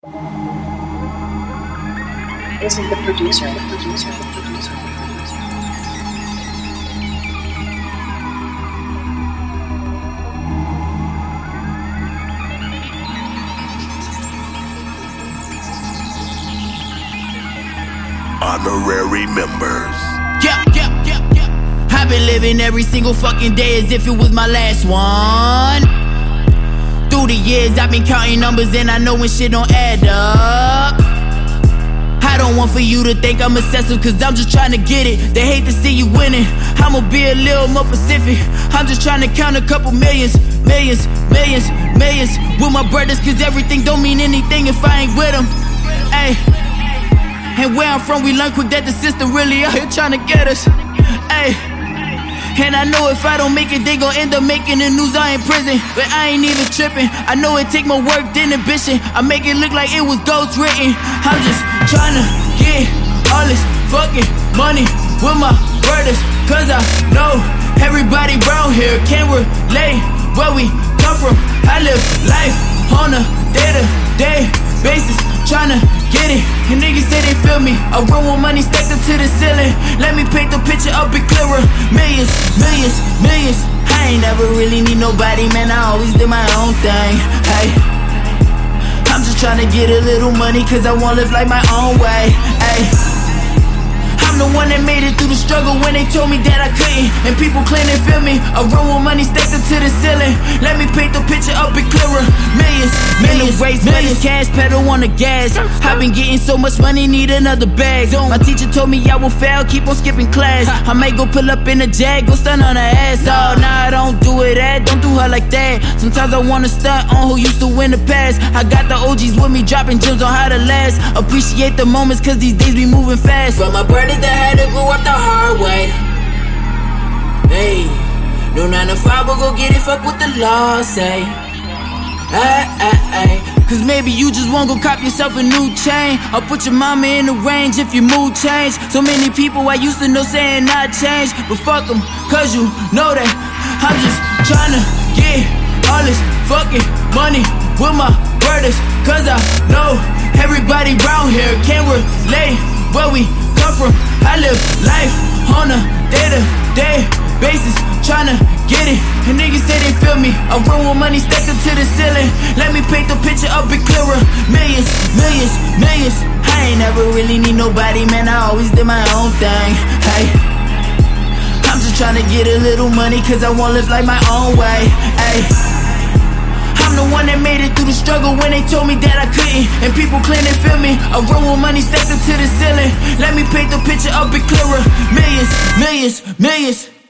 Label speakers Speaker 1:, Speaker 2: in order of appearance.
Speaker 1: Isn't the producer.
Speaker 2: Honorary members.
Speaker 3: Yeah. I've been living every single fucking day as if it was my last one. Through the years, I've been counting numbers and I know when shit don't add up. I don't want for you to think I'm obsessive, cause I'm just trying to get it. They hate to see you winning, I'ma be a little more Pacific. I'm just trying to count a couple millions with my brothers, cause everything don't mean anything if I ain't with them. Ay. And where I'm from, we learn quick that the system really out here trying to get us. Ay. And I know if I don't make it, they gon' end up making the news I in prison. But I ain't even tripping, I know it take more work than ambition. I make it look like it was ghost written. I'm just tryna get all this fucking money with my brothers, cause I know everybody around here can't relate where we come from. I live life on a day-to-day basis, tryna get it. And niggas say they feel me, I run with money stacked up to the ceiling. Let me paint the picture a bit clearer. Millions. I ain't never really need nobody, man, I always did my own thing. Hey, I'm just tryna get a little money, cause I wanna live like my own way. Hey, I'm the one that made it through the struggle when they told me that I couldn't. And people claim they feel me, I run with money stacked up to the ceiling. Let me paint the picture a bit clearer. Millions. Cash pedal on the gas. I've been getting so much money, need another bag. My teacher told me I will fail, keep on skipping class. I might go pull up in a Jag, go stun on her ass. Oh, nah, don't do it, don't do her like that. Sometimes I wanna stunt on who used to win the past. I got the OGs with me, dropping gems on how to last. Appreciate the moments, cause these days be moving fast. But my brothers that had to grow up the hard way. Hey, no 9 to 5, but go get it, fuck what the law say. Ay. Cause maybe you just won't go cop yourself a new chain, or put your mama in the range if your mood change. So many people I used to know saying I changed, but fuck them, cause you know that I'm just tryna get all this fucking money with my brothers, cause I know everybody round here can't relate where we come from. I live life on a day-to-day basis, tryna get it. And niggas say they feel me, I run with money stacked up to the ceiling. Let me paint the picture a bit clearer. Millions. I ain't never really need nobody, man, I always did my own thing. Hey, I'm just tryna get a little money, cause I wanna live like my own way. Hey, I'm the one that made it through the struggle when they told me that I couldn't. And people claim they feel me, I run with money stacked up to the ceiling. Let me paint the picture a bit clearer. Millions.